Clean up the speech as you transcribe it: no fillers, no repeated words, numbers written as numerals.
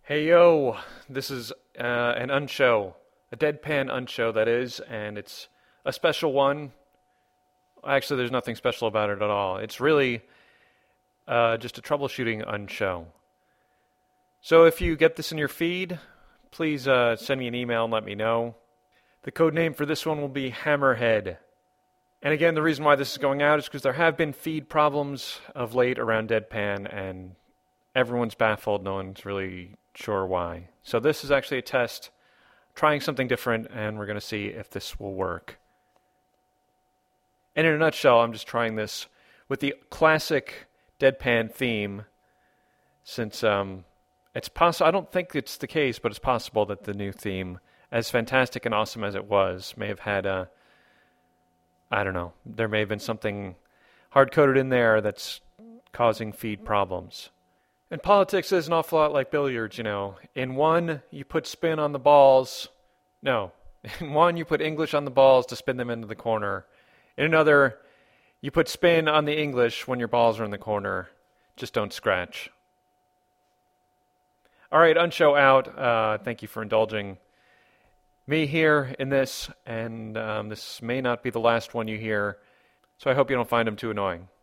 Hey yo, this is an unshow, a deadpan unshow that is, and it's a special one. Actually, there's nothing special about it at all. It's really just a troubleshooting unshow. So if you get this in your feed, please send me an email and let me know. The code name for this one will be Hammerhead. And again, the reason why this is going out is because there have been feed problems of late around Deadpan, and everyone's baffled. No one's really sure why. So this is actually a test, trying something different, and we're going to see if this will work. And in a nutshell, I'm just trying this with the classic Deadpan theme, since it's possible. I don't think it's the case, but it's possible that the new theme, as fantastic and awesome as it was, may have had a, I don't know, there may have been something hard-coded in there that's causing feed problems. And politics is an awful lot like billiards, you know. In one, you put spin on the balls. No. In one, you put English on the balls to spin them into the corner. In another, you put spin on the English when your balls are in the corner. Just don't scratch. All right, unshow out. Thank you for indulging me here in this, and this may not be the last one you hear, so I hope you don't find them too annoying.